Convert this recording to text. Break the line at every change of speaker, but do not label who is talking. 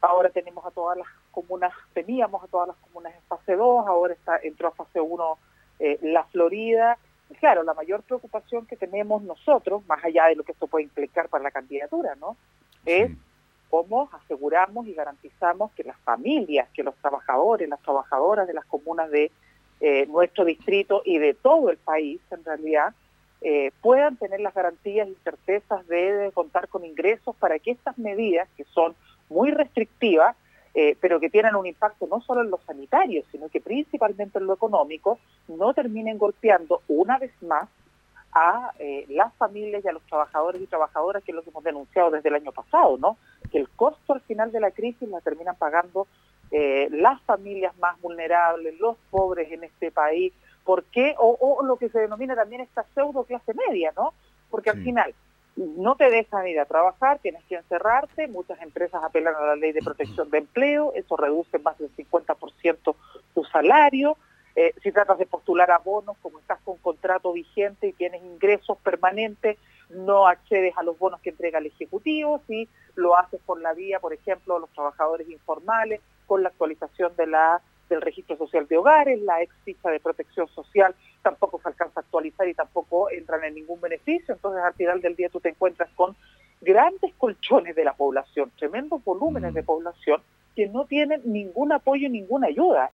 ahora tenemos a todas las comunas, teníamos a todas las comunas en fase 2, ahora entró a fase 1 la Florida. Y claro, la mayor preocupación que tenemos nosotros, más allá de lo que esto puede implicar para la candidatura, ¿no? Es cómo aseguramos y garantizamos que las familias, que los trabajadores, las trabajadoras de las comunas de nuestro distrito y de todo el país, en realidad, puedan tener las garantías y certezas de contar con ingresos para que estas medidas, que son muy restrictivas, pero que tienen un impacto no solo en lo sanitario, sino que principalmente en lo económico, no terminen golpeando una vez más a las familias y a los trabajadores y trabajadoras, que es lo que hemos denunciado desde el año pasado, ¿no? Que el costo al final de la crisis la terminan pagando las familias más vulnerables, los pobres en este país. ¿Por qué? O lo que se denomina también esta pseudo clase media, ¿no? Porque al final no te dejan ir a trabajar, tienes que encerrarte, muchas empresas apelan a la ley de protección de empleo, eso reduce más del 50% tu salario. Si tratas de postular a bonos, como estás con contrato vigente y tienes ingresos permanentes, no accedes a los bonos que entrega el Ejecutivo. Si lo haces por la vía, por ejemplo, los trabajadores informales, con la actualización del registro social de hogares, la ex ficha de protección social tampoco se alcanza a actualizar y tampoco entran en ningún beneficio. Entonces, al final del día tú te encuentras con grandes colchones de la población, tremendos volúmenes de población que no tienen ningún apoyo y ninguna ayuda.